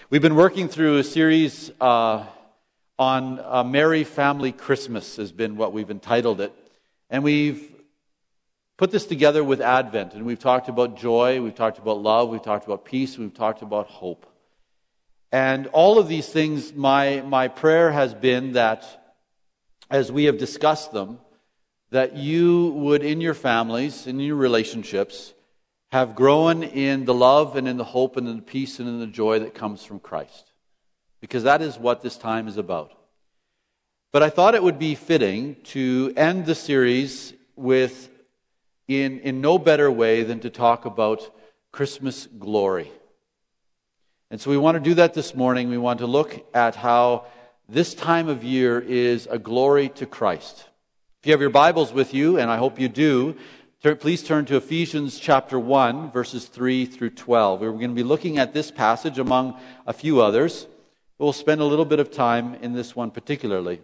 We've been working through a series on a Merry Family Christmas has been what we've entitled it. And we've put this together with Advent. And we've talked about joy, we've talked about love, we've talked about peace, we've talked about hope. And all of these things, my prayer has been that as we have discussed them, that you would in your families, in your relationships, have grown in the love and in the hope and in the peace and in the joy that comes from Christ. Because that is what this time is about. But I thought it would be fitting to end the series with, in no better way than to talk about Christmas glory. And so we want to do that this morning. We want to look at how this time of year is a glory to Christ. If you have your Bibles with you, and I hope you do, please turn to Ephesians chapter 1, verses 3 through 12. We're going to be looking at this passage among a few others. We'll spend a little bit of time in this one particularly.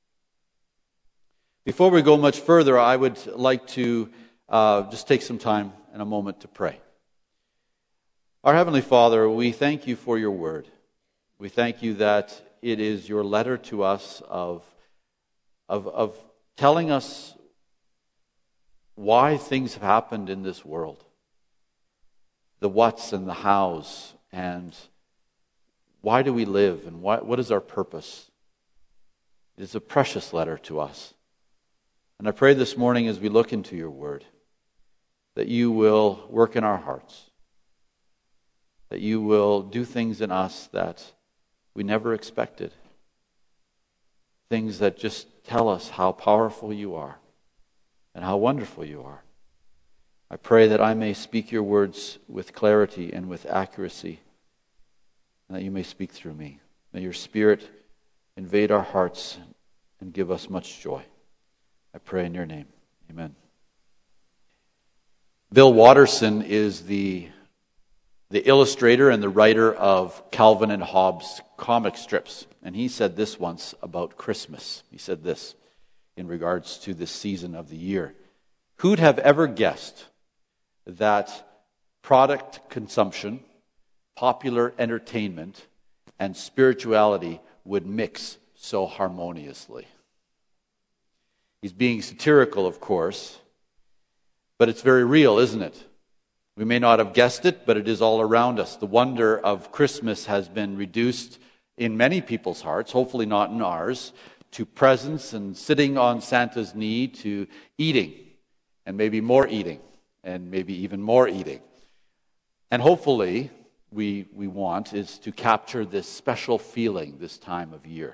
Before we go much further, I would like to just take some time and a moment to pray. Our Heavenly Father, we thank you for your word. We thank you that it is your letter to us of telling us why things have happened in this world. The whats and the hows, and why do we live, and what is our purpose? It is a precious letter to us. And I pray this morning as we look into your word, that you will work in our hearts, that you will do things in us that we never expected, things that just tell us how powerful you are and how wonderful you are. I pray that I may speak your words with clarity and with accuracy, and that you may speak through me. May your Spirit invade our hearts and give us much joy. I pray in your name. Amen. Bill Watterson is the illustrator and the writer of Calvin and Hobbes comic strips. And he said this once about Christmas. He said this in regards to this season of the year. Who'd have ever guessed that product consumption, popular entertainment, and spirituality would mix so harmoniously? He's being satirical, of course, but it's very real, isn't it? We may not have guessed it, but it is all around us. The wonder of Christmas has been reduced in many people's hearts, hopefully not in ours, to presents and sitting on Santa's knee, to eating, and maybe more eating, and maybe even more eating. And hopefully, we want is to capture this special feeling this time of year.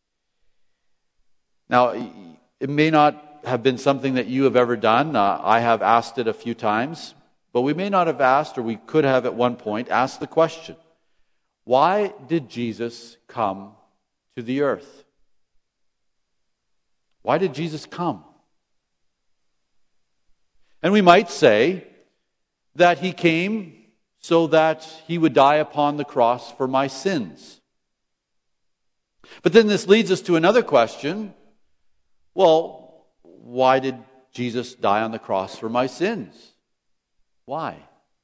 Now, it may not have been something that you have ever done. I have asked it a few times. But we may not have asked, or we could have at one point asked the question, why did Jesus come to the earth? Why did Jesus come? And we might say that he came so that he would die upon the cross for my sins. But then this leads us to another question. Well, why did Jesus die on the cross for my sins? Why?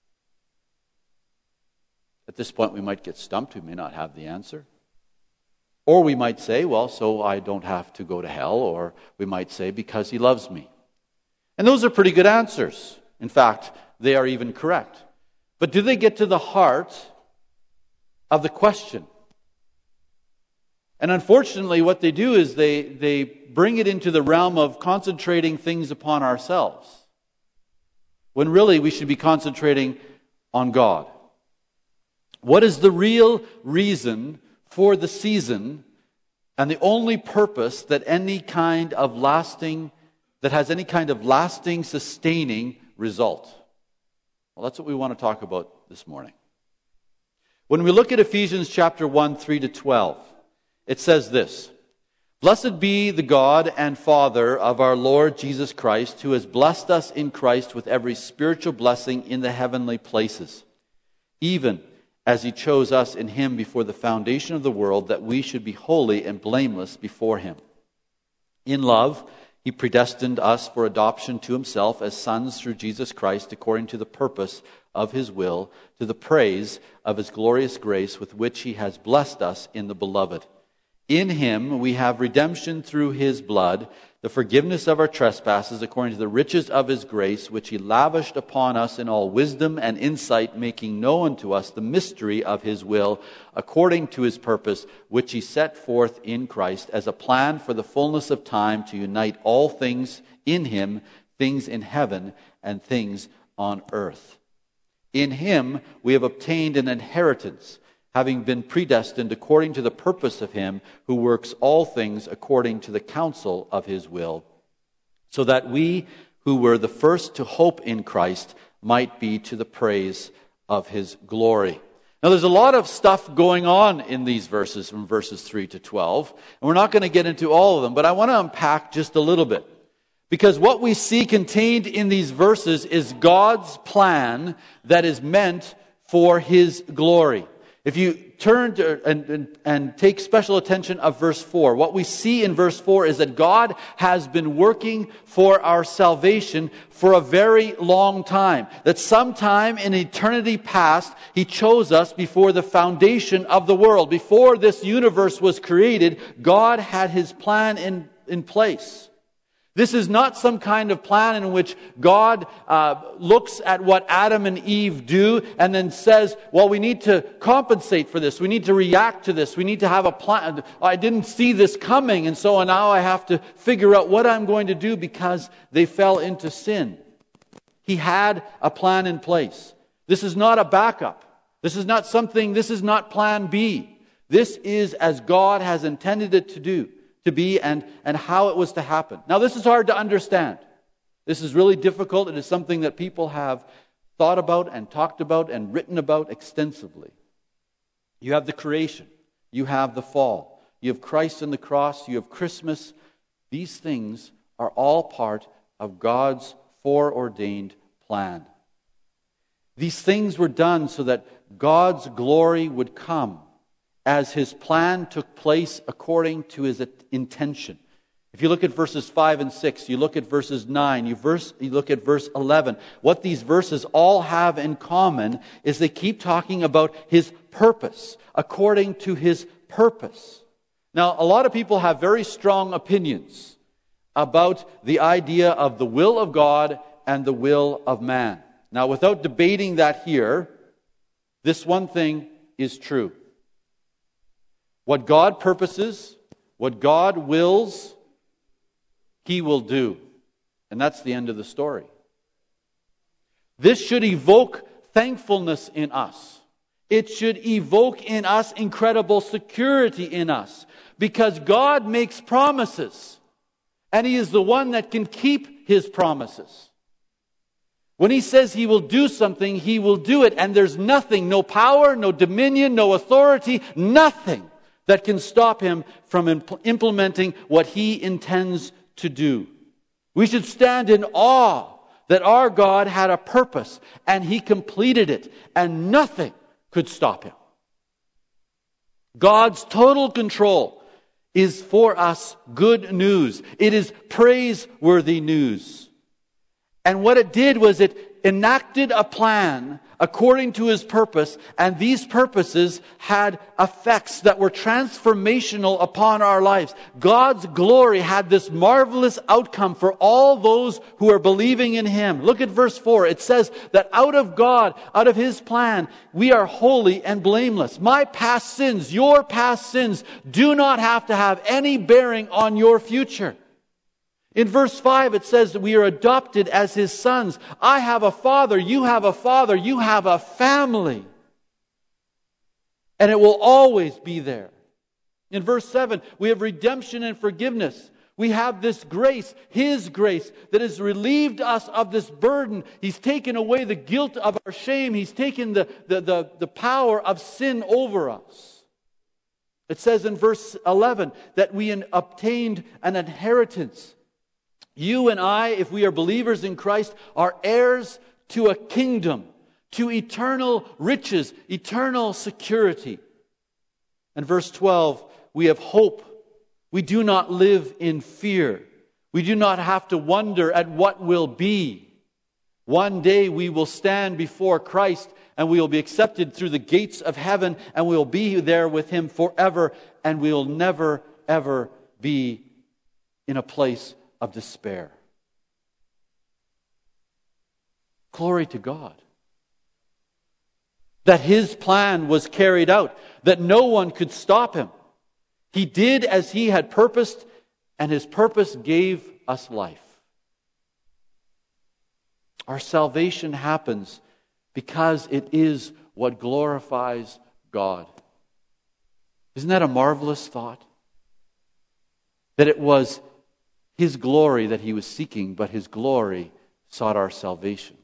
At this point we might get stumped. We may not have the answer. Or we might say, well, so I don't have to go to hell. Or we might say, because he loves me. And those are pretty good answers. In fact, they are even correct. But do they get to the heart of the question? And unfortunately, what they do is they bring it into the realm of concentrating things upon ourselves, when really we should be concentrating on God. What is the real reason for the season and the only purpose that has any kind of lasting, sustaining result? Well, that's what we want to talk about this morning. When we look at Ephesians chapter 1, 3 to 12, it says this: Blessed be the God and Father of our Lord Jesus Christ, who has blessed us in Christ with every spiritual blessing in the heavenly places, even as he chose us in him before the foundation of the world, that we should be holy and blameless before him. In love, he predestined us for adoption to himself as sons through Jesus Christ, according to the purpose of his will, to the praise of his glorious grace with which he has blessed us in the Beloved. In him we have redemption through his blood, the forgiveness of our trespasses according to the riches of his grace, which he lavished upon us in all wisdom and insight, making known to us the mystery of his will, according to his purpose, which he set forth in Christ as a plan for the fullness of time to unite all things in him, things in heaven and things on earth. In him we have obtained an inheritance, having been predestined according to the purpose of him who works all things according to the counsel of his will, so that we who were the first to hope in Christ might be to the praise of his glory. Now there's a lot of stuff going on in these verses from verses 3 to 12, and we're not going to get into all of them, but I want to unpack just a little bit. Because what we see contained in these verses is God's plan that is meant for his glory. If you turn to, and take special attention of verse 4, what we see in verse 4 is that God has been working for our salvation for a very long time. That sometime in eternity past, he chose us before the foundation of the world. Before this universe was created, God had his plan in place. This is not some kind of plan in which God looks at what Adam and Eve do and then says, well, we need to compensate for this. We need to react to this. We need to have a plan. I didn't see this coming, and so now I have to figure out what I'm going to do because they fell into sin. He had a plan in place. This is not a backup. This is not plan B. This is as God has intended it to be and how it was to happen. Now, this is hard to understand. This is really difficult. It is something that people have thought about and talked about and written about extensively. You have the creation. You have the fall. You have Christ on the cross. You have Christmas. These things are all part of God's foreordained plan. These things were done so that God's glory would come as his plan took place according to his intention. If you look at verses 5 and 6, you look at verses 9, you look at verse 11, what these verses all have in common is they keep talking about his purpose, according to his purpose. Now, a lot of people have very strong opinions about the idea of the will of God and the will of man. Now, without debating that here, this one thing is true. What God purposes, what God wills, he will do. And that's the end of the story. This should evoke thankfulness in us. It should evoke in us incredible security in us. Because God makes promises. And he is the one that can keep his promises. When he says he will do something, he will do it. And there's nothing, no power, no dominion, no authority, nothing that can stop him from implementing what he intends to do. We should stand in awe that our God had a purpose and he completed it and nothing could stop him. God's total control is for us good news. It is praiseworthy news. And what it did was it enacted a plan according to his purpose, and these purposes had effects that were transformational upon our lives. God's glory had this marvelous outcome for all those who are believing in him. Look at verse 4. It says that out of God, out of his plan, we are holy and blameless. My past sins, your past sins, do not have to have any bearing on your future. In verse 5 it says that we are adopted as his sons. I have a father, you have a father, you have a family. And it will always be there. In verse 7, we have redemption and forgiveness. We have this grace, his grace, that has relieved us of this burden. He's taken away the guilt of our shame. He's taken the power of sin over us. It says in verse 11 that we obtained an inheritance. You and I, if we are believers in Christ, are heirs to a kingdom, to eternal riches, eternal security. And verse 12, we have hope. We do not live in fear. We do not have to wonder at what will be. One day we will stand before Christ and we will be accepted through the gates of heaven and we will be there with Him forever, and we will never, ever be in a place of despair. Glory to God. That His plan was carried out, that no one could stop Him. He did as He had purposed, and His purpose gave us life. Our salvation happens because it is what glorifies God. Isn't that a marvelous thought? That it was His glory that He was seeking, but His glory sought our salvation.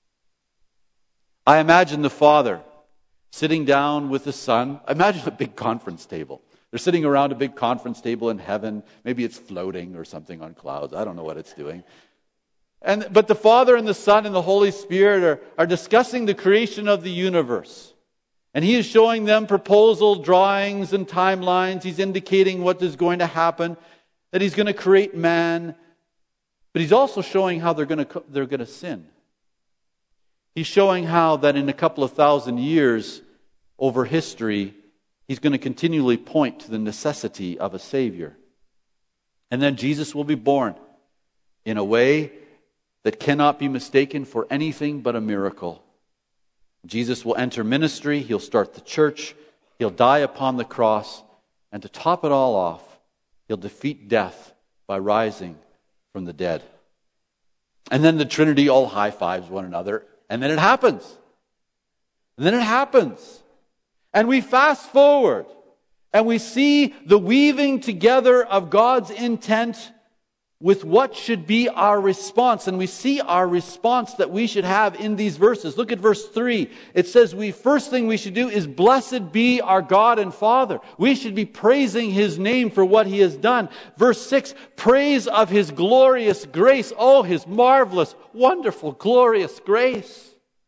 I imagine the Father sitting down with the Son. Imagine a big conference table. They're sitting around a big conference table in heaven. Maybe it's floating or something on clouds. I don't know what it's doing. But the Father and the Son and the Holy Spirit are discussing the creation of the universe. And He is showing them proposal drawings and timelines. He's indicating what is going to happen, that He's going to create man. But He's also showing how they're going to sin. He's showing how that in a couple of thousand years over history, He's going to continually point to the necessity of a Savior. And then Jesus will be born in a way that cannot be mistaken for anything but a miracle. Jesus will enter ministry, He'll start the church, He'll die upon the cross, and to top it all off, He'll defeat death by rising from the dead. And then the Trinity all high-fives one another, and then it happens. And then it happens. And we fast forward, and we see the weaving together of God's intent with what should be our response. And we see our response that we should have in these verses. Look at verse 3. It says, first thing we should do is, blessed be our God and Father. We should be praising His name for what He has done. Verse 6, praise of His glorious grace. Oh, His marvelous, wonderful, glorious grace.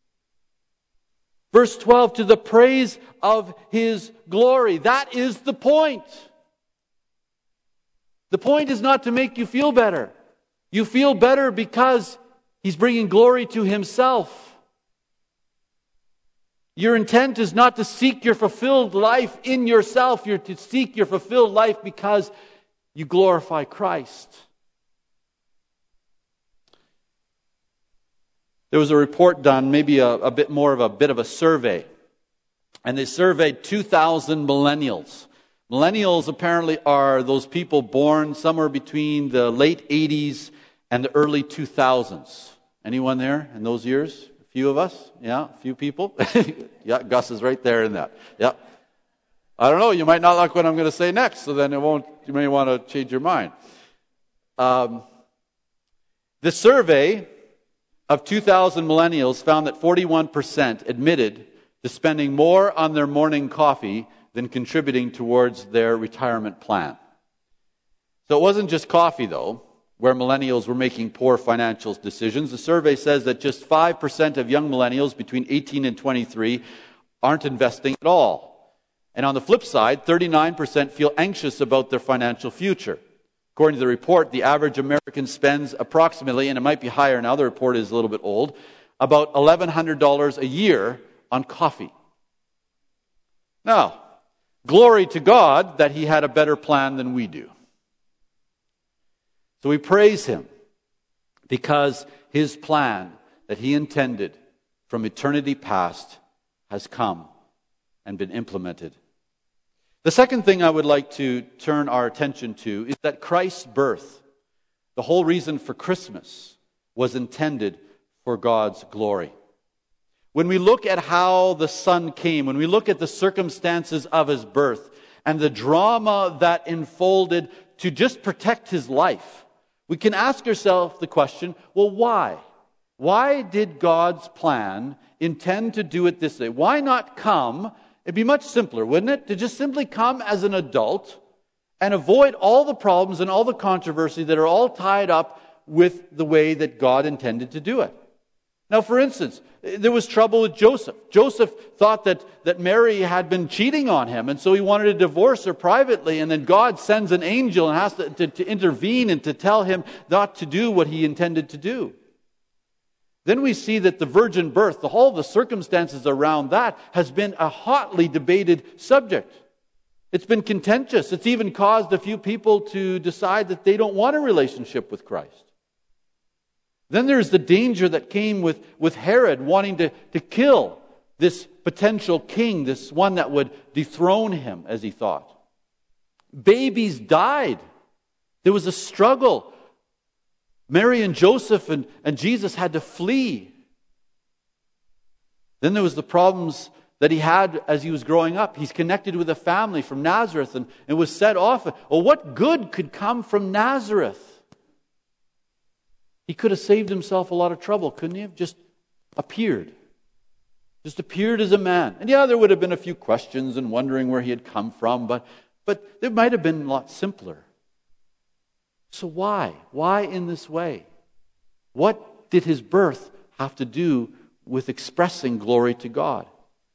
Verse 12, to the praise of His glory. That is the point. The point is not to make you feel better. You feel better because He's bringing glory to Himself. Your intent is not to seek your fulfilled life in yourself. You're to seek your fulfilled life because you glorify Christ. There was a report done, maybe a bit of a survey. And they surveyed 2,000 millennials. Millennials apparently are those people born somewhere between the late 80s and the early 2000s. Anyone there in those years? A few of us? Yeah, a few people? Yeah, Gus is right there in that. Yeah. I don't know, you might not like what I'm going to say next, so then you may want to change your mind. The survey of 2,000 millennials found that 41% admitted to spending more on their morning coffee than contributing towards their retirement plan. So it wasn't just coffee, though, where millennials were making poor financial decisions. The survey says that just 5% of young millennials between 18 and 23 aren't investing at all. And on the flip side, 39% feel anxious about their financial future. According to the report, the average American spends approximately, and it might be higher now, the report is a little bit old, about $1,100 a year on coffee. Now, glory to God that He had a better plan than we do. So we praise Him because His plan that He intended from eternity past has come and been implemented. The second thing I would like to turn our attention to is that Christ's birth, the whole reason for Christmas, was intended for God's glory. When we look at how the Son came, when we look at the circumstances of His birth and the drama that unfolded to just protect His life, we can ask ourselves the question, well, why? Why did God's plan intend to do it this way? Why not come? It'd be much simpler, wouldn't it? To just simply come as an adult and avoid all the problems and all the controversy that are all tied up with the way that God intended to do it. Now, for instance, there was trouble with Joseph. Joseph thought that Mary had been cheating on him, and so he wanted to divorce her privately, and then God sends an angel and has to intervene and to tell him not to do what he intended to do. then we see that the virgin birth, the whole the circumstances around that, has been a hotly debated subject. It's been contentious. It's even caused a few people to decide that they don't want a relationship with Christ. Then there's the danger that came with Herod wanting to kill this potential king, this one that would dethrone him, as he thought. Babies died. There was a struggle. Mary and Joseph and Jesus had to flee. Then there was the problems that he had as he was growing up. He's connected with a family from Nazareth, and it was said often, well, what good could come from Nazareth? He could have saved himself a lot of trouble, couldn't he have? Just appeared as a man. And yeah, there would have been a few questions and wondering where he had come from, but it might have been a lot simpler. So why? Why in this way? What did his birth have to do with expressing glory to God?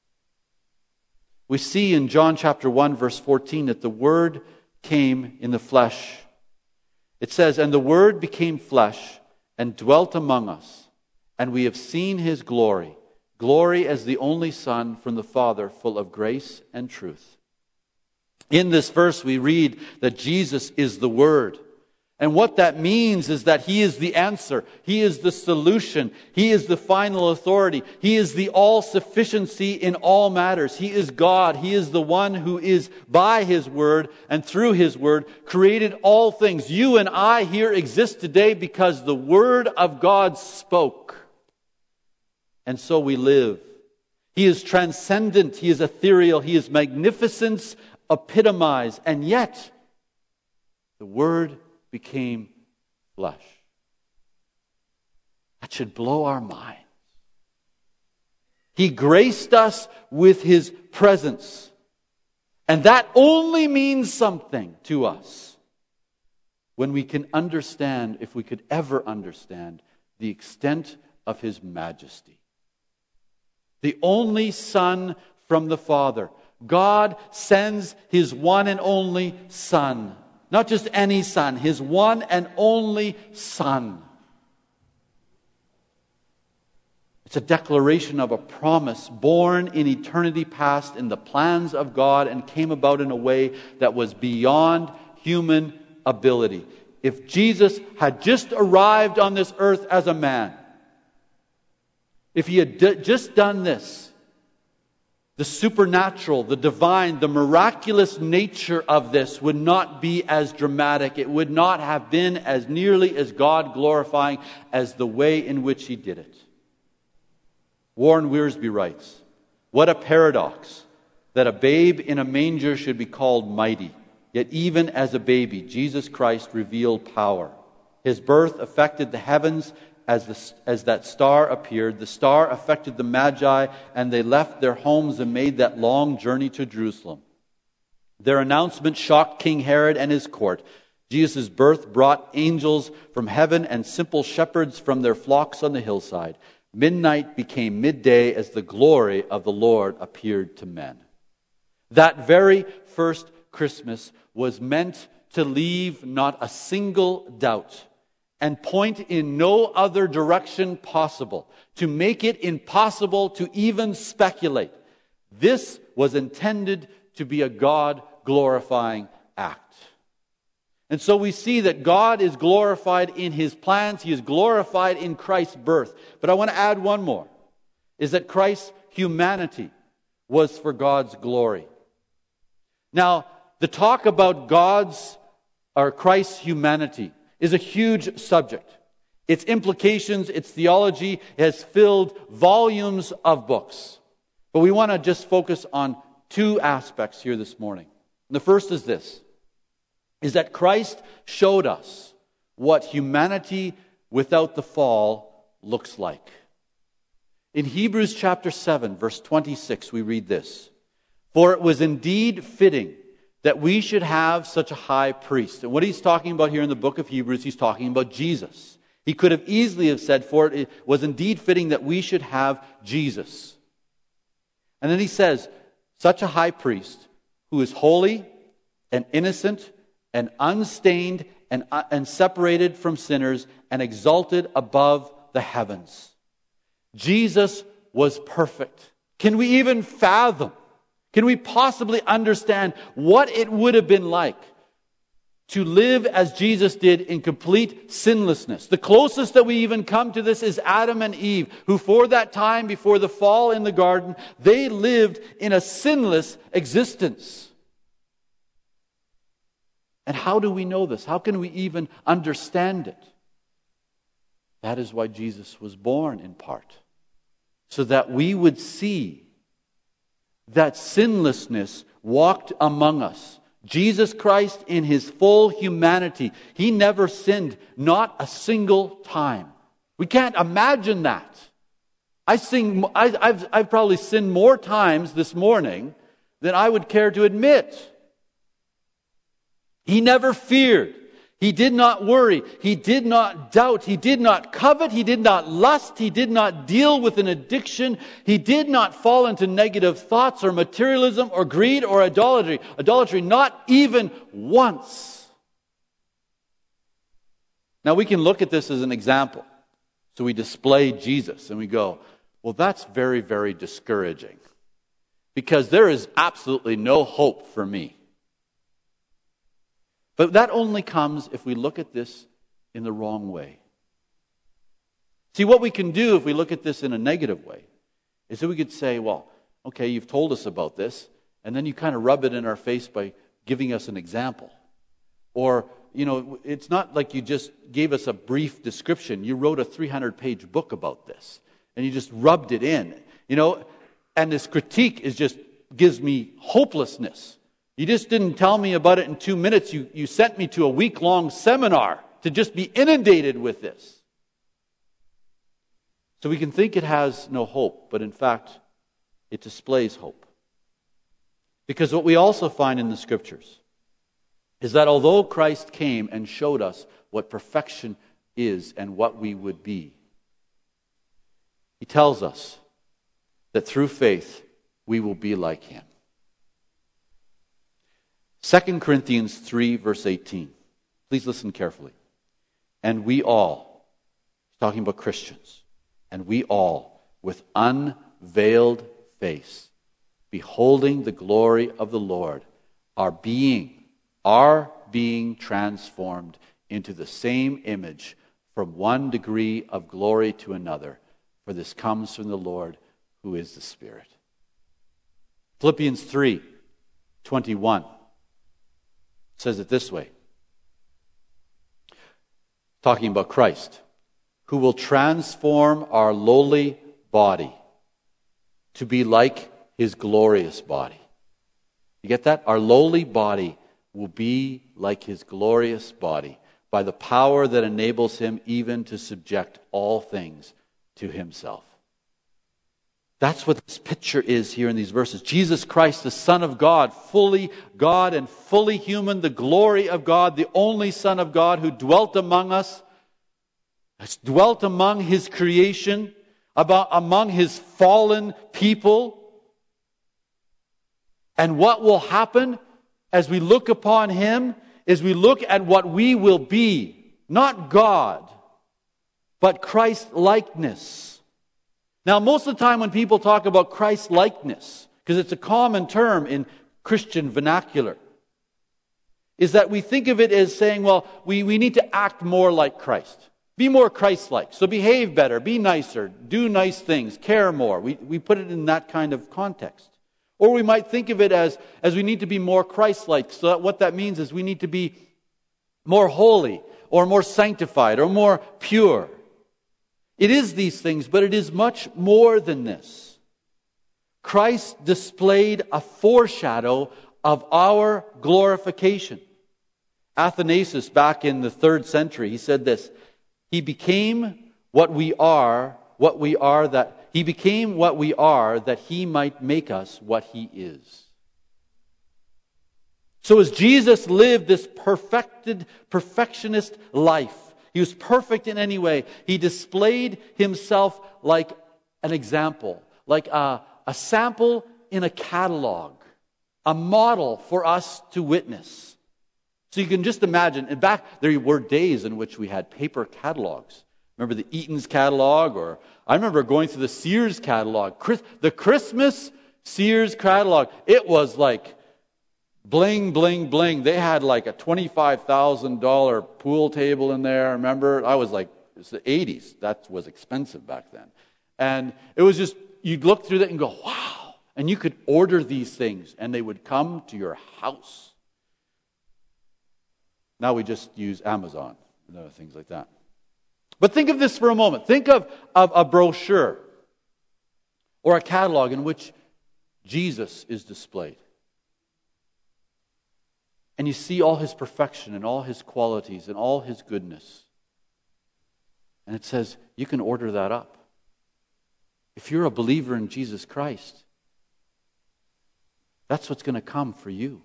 We see in John chapter 1, verse 14, that the Word came in the flesh. It says, "And the Word became flesh and dwelt among us, and we have seen His glory, glory as the only Son from the Father, full of grace and truth." In this verse we read that Jesus is the Word. And what that means is that He is the answer. He is the solution. He is the final authority. He is the all-sufficiency in all matters. He is God. He is the one who is by His Word and through His Word created all things. You and I here exist today because the Word of God spoke. And so we live. He is transcendent. He is ethereal. He is magnificence epitomized. And yet, the Word became flesh. That should blow our minds. He graced us with His presence. And that only means something to us when we can understand, if we could ever understand, the extent of His majesty. The only Son from the Father. God sends His one and only Son. Not just any Son, His one and only Son. It's a declaration of a promise born in eternity past in the plans of God and came about in a way that was beyond human ability. If Jesus had just arrived on this earth as a man, if He had just done this, the supernatural, the divine, the miraculous nature of this would not be as dramatic. It would not have been as nearly as God glorifying as the way in which He did it. Warren Wiersbe writes, "What a paradox that a babe in a manger should be called mighty. Yet even as a baby, Jesus Christ revealed power. His birth affected the heavens. As that star appeared, the star affected the Magi, and they left their homes and made that long journey to Jerusalem. Their announcement shocked King Herod and his court. Jesus' birth brought angels from heaven and simple shepherds from their flocks on the hillside. Midnight became midday as the glory of the Lord appeared to men." That very first Christmas was meant to leave not a single doubt and point in no other direction possible, to make it impossible to even speculate. This was intended to be a God-glorifying act. And so we see that God is glorified in His plans. He is glorified in Christ's birth. But I want to add one more, is that Christ's humanity was for God's glory. Now, the talk about Christ's humanity is a huge subject. Its implications, its theology has filled volumes of books. But we want to just focus on two aspects here this morning. And the first is this, is that Christ showed us what humanity without the fall looks like. In Hebrews chapter 7, verse 26, we read this, "For it was indeed fitting that we should have such a high priest." And what he's talking about here in the book of Hebrews, he's talking about Jesus. He could have easily have said, "For it was indeed fitting that we should have Jesus." And then he says, "Such a high priest who is holy and innocent and unstained and separated from sinners and exalted above the heavens." Jesus was perfect. Can we even fathom? Can we possibly understand what it would have been like to live as Jesus did in complete sinlessness? The closest that we even come to this is Adam and Eve, who for that time before the fall in the garden, they lived in a sinless existence. And how do we know this? How can we even understand it? That is why Jesus was born in part, so that we would see that sinlessness walked among us. Jesus Christ in His full humanity, He never sinned, not a single time. We can't imagine that. I've probably sinned more times this morning than I would care to admit. He never feared. He did not worry. He did not doubt. He did not covet. He did not lust. He did not deal with an addiction. He did not fall into negative thoughts or materialism or greed or idolatry. Idolatry, not even once. Now we can look at this as an example. So we display Jesus and we go, well, that's very, very discouraging, because there is absolutely no hope for me. But that only comes if we look at this in the wrong way. See, what we can do if we look at this in a negative way is that we could say, well, okay, you've told us about this, and then you kind of rub it in our face by giving us an example. Or, it's not like you just gave us a brief description. You wrote a 300-page book about this, and you just rubbed it in. And this critique gives me hopelessness. You just didn't tell me about it in 2 minutes. You sent me to a week-long seminar to just be inundated with this. So we can think it has no hope, but in fact, it displays hope. Because what we also find in the Scriptures is that although Christ came and showed us what perfection is and what we would be, He tells us that through faith we will be like Him. 2 Corinthians 3, verse 18. Please listen carefully. And we all, talking about Christians, and we all, with unveiled face, beholding the glory of the Lord, are being transformed into the same image from one degree of glory to another. For this comes from the Lord, who is the Spirit. Philippians 3:21 says it this way, talking about Christ, who will transform our lowly body to be like His glorious body. You get that? Our lowly body will be like His glorious body by the power that enables Him even to subject all things to Himself. That's what this picture is here in these verses. Jesus Christ, the Son of God and fully human, the glory of God, the only Son of God who dwelt among us, has dwelt among His creation, among His fallen people. And what will happen as we look upon Him is we look at what we will be, not God, but Christ-likeness. Now, most of the time when people talk about Christ-likeness, because it's a common term in Christian vernacular, is that we think of it as saying, well, we need to act more like Christ. Be more Christ-like. So behave better, be nicer, do nice things, care more. We put it in that kind of context. Or we might think of it as we need to be more Christ-like. So that what that means is we need to be more holy, or more sanctified, or more pure. It is these things, but it is much more than this. Christ displayed a foreshadow of our glorification. Athanasius, back in the 3rd century, he said this: He became what we are that He might make us what He is. So as Jesus lived this perfectionist life, He was perfect in any way. He displayed Himself like an example, like a sample in a catalog, a model for us to witness. So you can just imagine, and back there were days in which we had paper catalogs. Remember the Eaton's catalog? Or I remember going through the Sears catalog. The Christmas Sears catalog. It was like bling, bling, bling. They had like a $25,000 pool table in there. Remember? I was like, it's the 80s. That was expensive back then. And it was just, you'd look through that and go, wow. And you could order these things and they would come to your house. Now we just use Amazon and other things like that. But think of this for a moment. Think of a brochure or a catalog in which Jesus is displayed. And you see all his perfection and all his qualities and all his goodness. And it says, you can order that up. If you're a believer in Jesus Christ, that's what's going to come for you.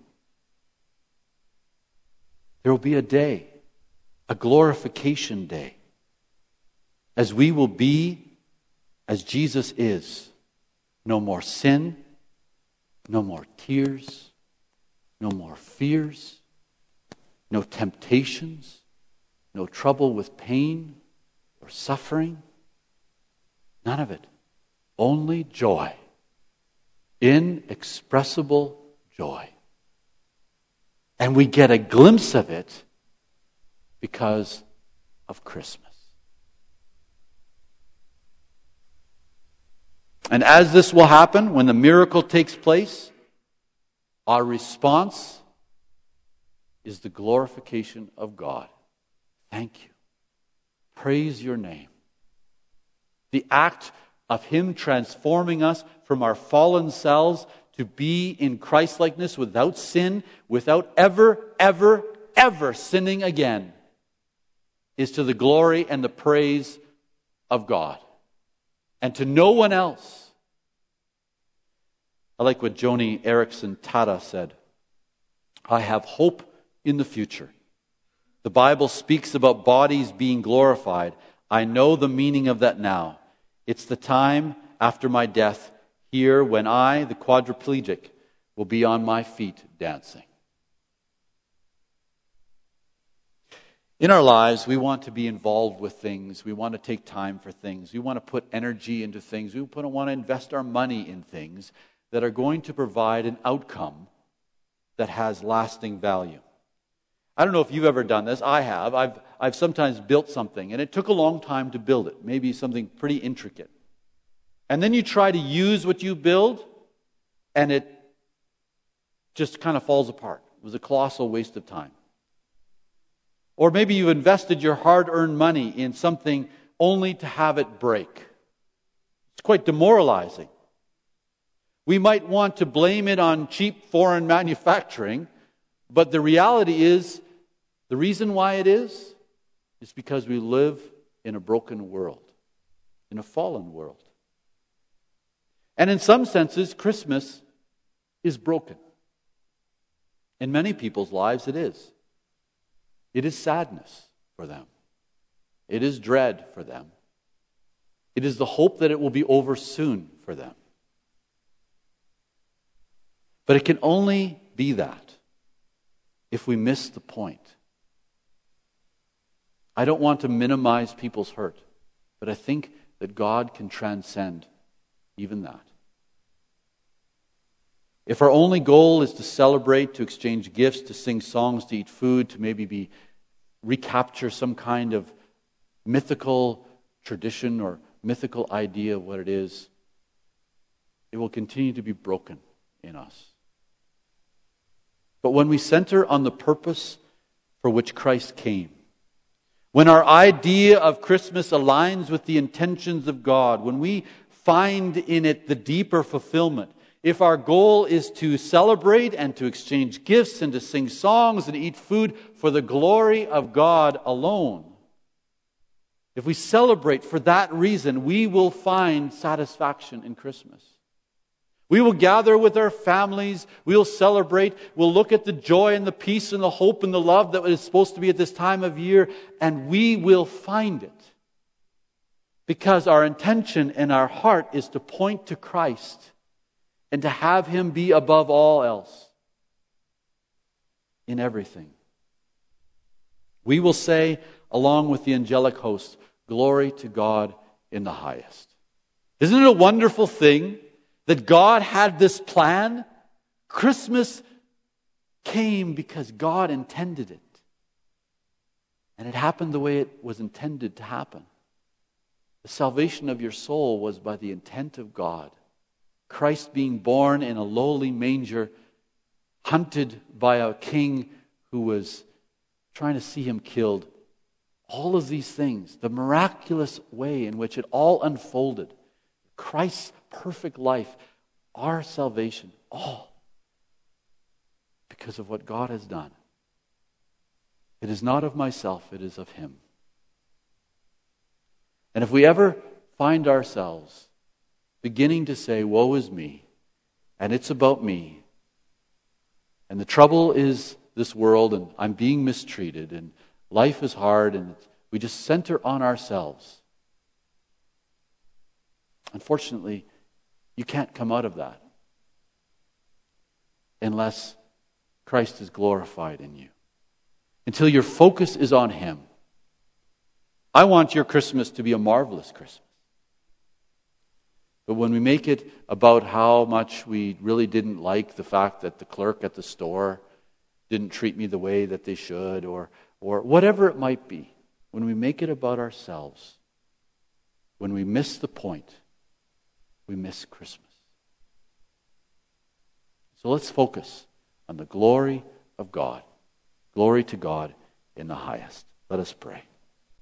There will be a day, a glorification day, as we will be as Jesus is. No more sin, no more tears, no more fears, no temptations, no trouble with pain or suffering. None of it. Only joy. Inexpressible joy. And we get a glimpse of it because of Christmas. And as this will happen, when the miracle takes place, our response is the glorification of God. Thank you. Praise your name. The act of him transforming us from our fallen selves to be in Christ-likeness without sin, without ever, ever, ever sinning again, is to the glory and the praise of God. And to no one else. I like what Joni Eareckson Tada said. I have hope in the future. The Bible speaks about bodies being glorified. I know the meaning of that now. It's the time after my death here when I, the quadriplegic, will be on my feet dancing. In our lives, we want to be involved with things. We want to take time for things. We want to put energy into things. We want to invest our money in things that are going to provide an outcome that has lasting value. I don't know if you've ever done this. I have. I've sometimes built something, and it took a long time to build it. Maybe something pretty intricate. And then you try to use what you build, and it just kind of falls apart. It was a colossal waste of time. Or maybe you invested your hard-earned money in something only to have it break. It's quite demoralizing. We might want to blame it on cheap foreign manufacturing, but the reality is, the reason why it is because we live in a broken world, in a fallen world. And in some senses, Christmas is broken. In many people's lives, it is. It is sadness for them. It is dread for them. It is the hope that it will be over soon for them. But it can only be that if we miss the point. I don't want to minimize people's hurt, but I think that God can transcend even that. If our only goal is to celebrate, to exchange gifts, to sing songs, to eat food, to maybe recapture some kind of mythical tradition or mythical idea of what it is, it will continue to be broken in us. But when we center on the purpose for which Christ came, when our idea of Christmas aligns with the intentions of God, when we find in it the deeper fulfillment, if our goal is to celebrate and to exchange gifts and to sing songs and eat food for the glory of God alone, if we celebrate for that reason, we will find satisfaction in Christmas. We will gather with our families, we'll celebrate, we'll look at the joy and the peace and the hope and the love that is supposed to be at this time of year, and we will find it. Because our intention and our heart is to point to Christ and to have Him be above all else in everything. We will say, along with the angelic host, Glory to God in the highest. Isn't it a wonderful thing that God had this plan? Christmas came because God intended it. And it happened the way it was intended to happen. The salvation of your soul was by the intent of God. Christ being born in a lowly manger, hunted by a king who was trying to see him killed. All of these things, the miraculous way in which it all unfolded, Christ's perfect life, our salvation, all because of what God has done. It is not of myself, it is of Him. And if we ever find ourselves beginning to say, woe is me, and it's about me, and the trouble is this world, and I'm being mistreated, and life is hard, and we just center on ourselves. Unfortunately, you can't come out of that unless Christ is glorified in you. Until your focus is on Him. I want your Christmas to be a marvelous Christmas. But when we make it about how much we really didn't like the fact that the clerk at the store didn't treat me the way that they should, or whatever it might be, when we make it about ourselves, when we miss the point, we miss Christmas. So let's focus on the glory of God. Glory to God in the highest. Let us pray.